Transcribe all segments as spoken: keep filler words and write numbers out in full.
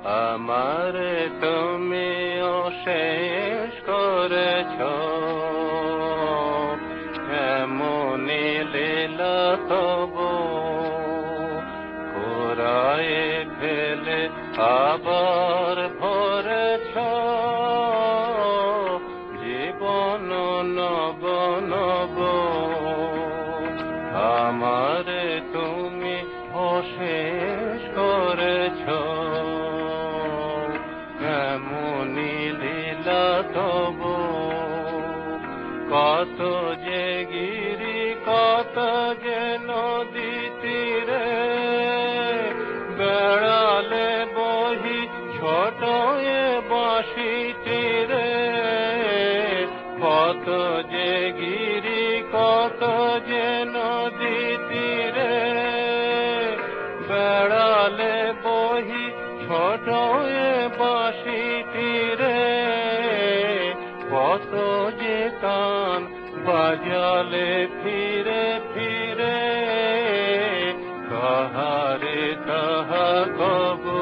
আমার তুমি অশেষ করেছ, এমনি লীলা তবু কুড়ায় ফেলে আবার ভরেছ জীবন নব নব। আমার তুমি অশেষ করেছ, এমনি লীলা তবু কত যে গিরি কত যে নদী তীরে বেড়ালে বহি ছোট এ বাঁশি তীরে। কত যে গিরি কত যে নদী তীরে বেড়ালে বহি ছোট এ বাঁশি তীরে। কত যে কান বাজালে ফিরে ফিরে কাহারে তাহা কবু।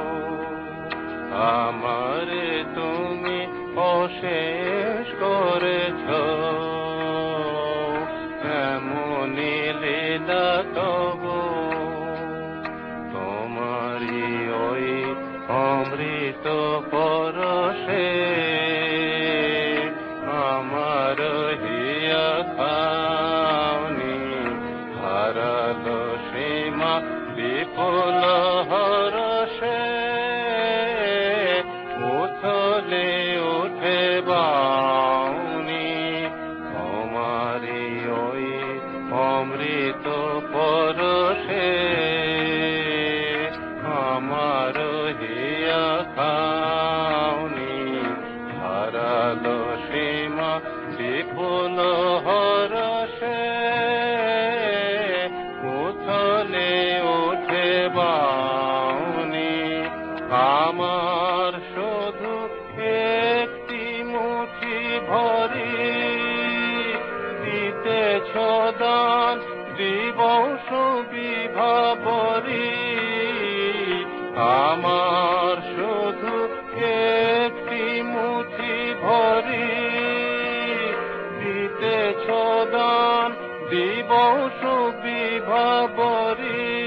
আমারে তুমি অশেষ করেছ, এমনি লীলা তবু তোমারি ওই অমৃত পরশে আমার হিয়া খাওনি। হারালো সীমা বিপুল হরষে উথলে উঠে বাউনি। তোমারি ওই অমৃত পরশে আমার হিয়া খাওনি। হারালো সীমা বিপুল হরষে উথলে উঠে বাউনি। আমার শুধু একটি মুঠি ভরি দিতেছ দান দিবস বিভাবরী। আমার শুধু একটি মুঠি ভরি দিতেছ দান দিবস বিভাবরী।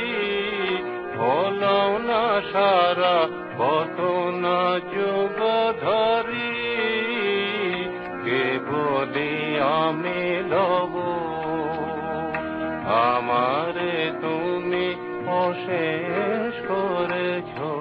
হলো না সারা কত না যুগ ধরি কে বলি আমি লব। আমারে তুমি অশেষ করেছ।